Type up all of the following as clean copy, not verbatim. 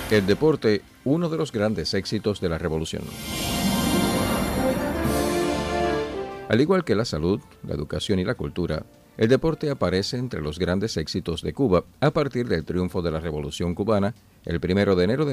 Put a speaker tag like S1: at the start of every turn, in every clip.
S1: El deporte, uno de los grandes éxitos de la revolución. Al igual que la salud, la educación y la cultura, el deporte aparece entre los grandes éxitos de Cuba a partir del triunfo de la Revolución Cubana el 1 de enero de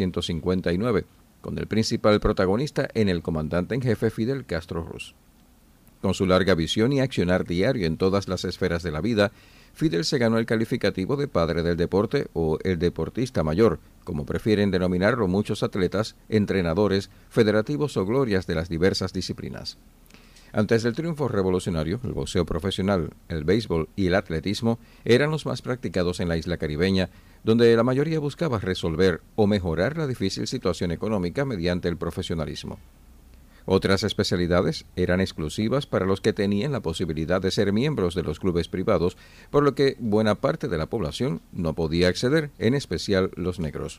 S1: 1959, con el principal protagonista en el comandante en jefe Fidel Castro Ruz. Con su larga visión y accionar diario en todas las esferas de la vida, Fidel se ganó el calificativo de padre del deporte o el deportista mayor, como prefieren denominarlo muchos atletas, entrenadores, federativos o glorias de las diversas disciplinas. Antes del triunfo revolucionario, el boxeo profesional, el béisbol y el atletismo eran los más practicados en la isla caribeña, donde la mayoría buscaba resolver o mejorar la difícil situación económica mediante el profesionalismo. Otras especialidades eran exclusivas para los que tenían la posibilidad de ser miembros de los clubes privados, por lo que buena parte de la población no podía acceder, en especial los negros.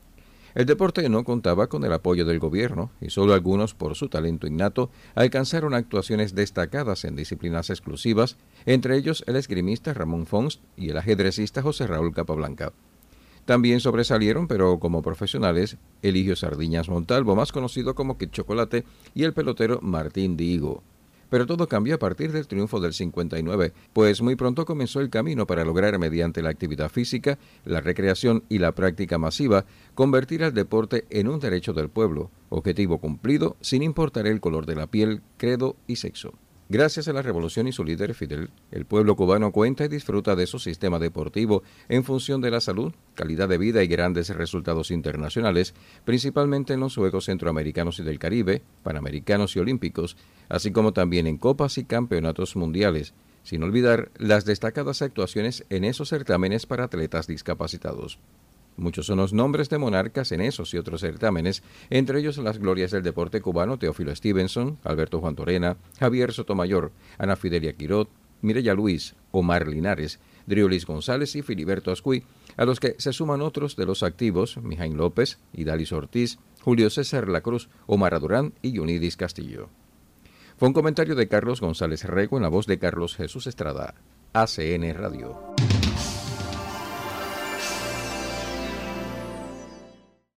S1: El deporte no contaba con el apoyo del gobierno y solo algunos, por su talento innato, alcanzaron actuaciones destacadas en disciplinas exclusivas, entre ellos el esgrimista Ramón Fons y el ajedrecista José Raúl Capablanca. También sobresalieron, pero como profesionales, Eligio Sardiñas Montalvo, más conocido como Kid Chocolate, y el pelotero Martín Dihigo. Pero todo cambió a partir del triunfo del 59, pues muy pronto comenzó el camino para lograr, mediante la actividad física, la recreación y la práctica masiva, convertir al deporte en un derecho del pueblo, objetivo cumplido sin importar el color de la piel, credo y sexo. Gracias a la revolución y su líder Fidel, el pueblo cubano cuenta y disfruta de su sistema deportivo en función de la salud, calidad de vida y grandes resultados internacionales, principalmente en los Juegos Centroamericanos y del Caribe, Panamericanos y Olímpicos, así como también en copas y campeonatos mundiales, sin olvidar las destacadas actuaciones en esos certámenes para atletas discapacitados. Muchos son los nombres de monarcas en esos y otros certámenes, entre ellos las glorias del deporte cubano Teófilo Stevenson, Alberto Juan Torena, Javier Sotomayor, Ana Fidelia Quirot, Mireya Luis, Omar Linares, Driolis González y Filiberto Ascuy, a los que se suman otros de los activos, Mijaín López, Idalis Ortiz, Julio César Lacruz, Omar Adurán y Yunidis Castillo. Fue un comentario de Carlos González Rego en la voz de Carlos Jesús Estrada, ACN Radio.